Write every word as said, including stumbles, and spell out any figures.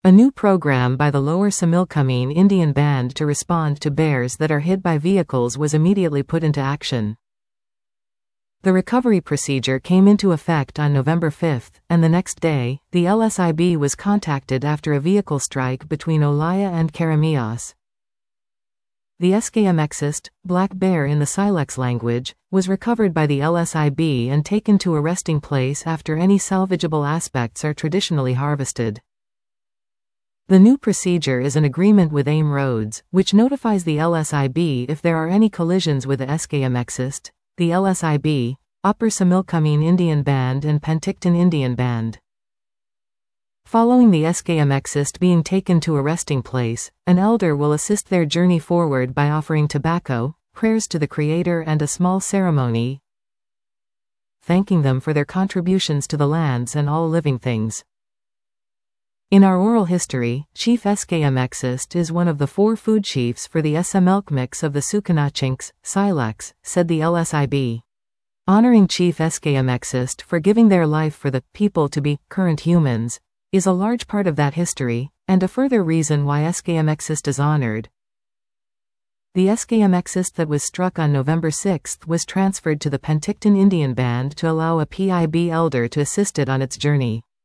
A new program by the Lower Similkameen Indian Band to respond to bears that are hit by vehicles was immediately put into action. The recovery procedure came into effect on November fifth, and the next day, the L S I B was contacted after a vehicle strike between Olaya and Karamias. The Escayamexist, black bear in the Silex language, was recovered by the L S I B and taken to a resting place after any salvageable aspects are traditionally harvested. The new procedure is an agreement with AIM Roads, which notifies the L S I B if there are any collisions with the Escayamexist, the L S I B, Upper Similkameen Indian Band and Penticton Indian Band. Following the Escayamexist being taken to a resting place, an elder will assist their journey forward by offering tobacco, prayers to the Creator and a small ceremony, thanking them for their contributions to the lands and all living things. In our oral history, Chief Escayamexist is one of the four food chiefs for the Esamelkmix of the Sukanachinks, Silex, said the L S I B. Honoring Chief Escayamexist for giving their life for the people to be current humans is a large part of that history, and a further reason why Escayamexist is honored. The Escayamexist that was struck on November sixth was transferred to the Penticton Indian Band to allow a P I B elder to assist it on its journey.